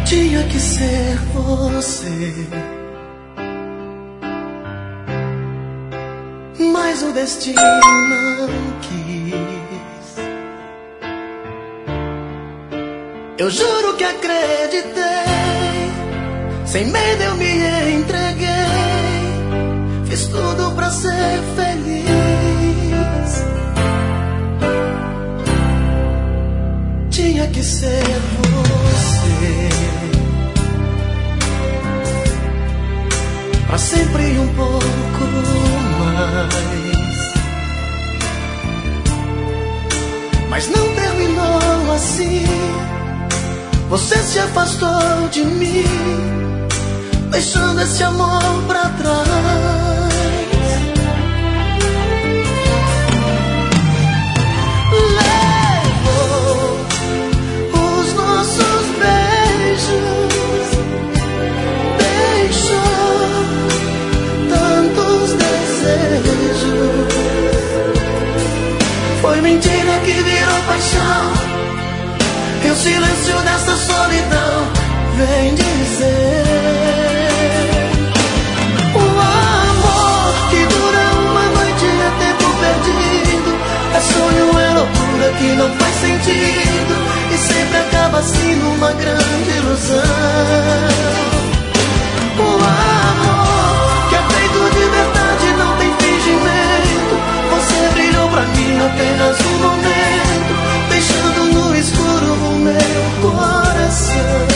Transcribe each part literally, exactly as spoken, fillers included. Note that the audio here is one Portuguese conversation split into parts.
Tinha que ser você, mas o destino não quis. Eu juro que acreditei, sem medo eu me entreguei, fiz tudo pra ser feliz. Tinha que ser você, pra sempre e um pouco mais. Mas não terminou assim. Você se afastou de mim, deixando esse amor pra trás. Levou os nossos beijos, deixou tantos desejos. Foi mentira que virou paixão, e o silêncio dessa solidão vem dizer: o amor que dura uma noite é tempo perdido, é sonho, é loucura que não faz sentido, e sempre acaba assim numa grande ilusão. O amor que é feito de verdade, não tem fingimento. Você brilhou pra mim apenas um momento, deixando no escuro o meu coração.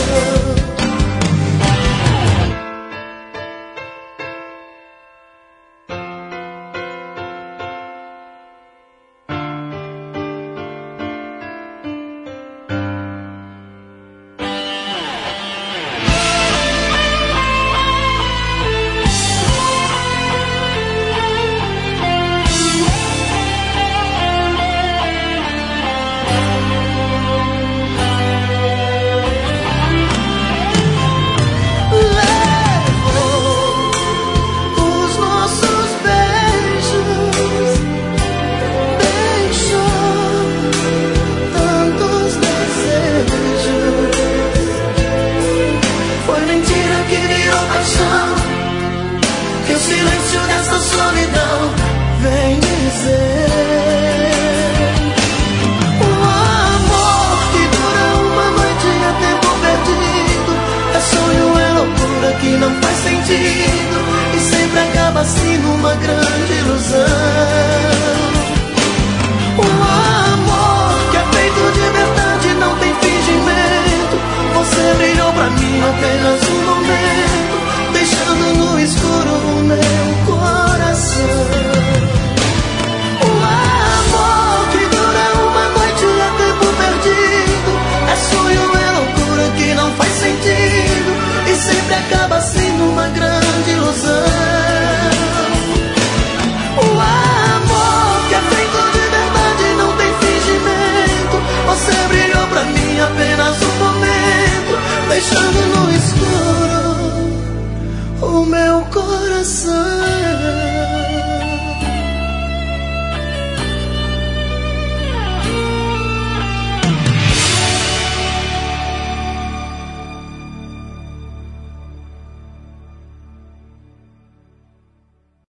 Deixando no escuro o meu coração.